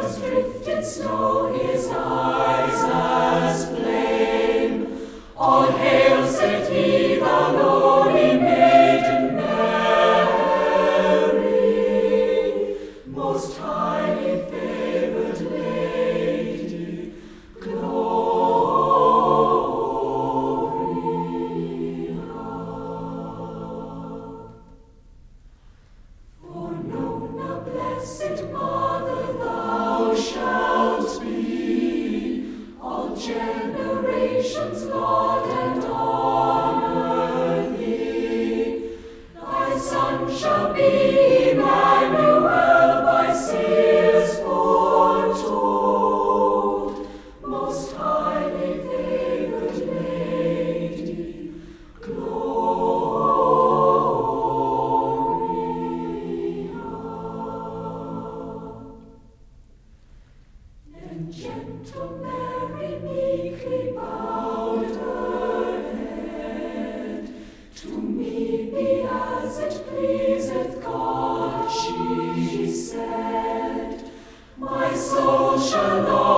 was drifted snow, his eyes as flame. All hail, said he, the lowly maiden Mary, most highly favored lady, Gloria. For known a blessed Mother thou shalt be, all generations laud and honor thee. Thy Son shall be Emmanuel, by seers foretold, most highly favored lady, Gloria. Then gentle Mary meekly bowed her head. To me be as it pleaseth God, she said. My soul shall not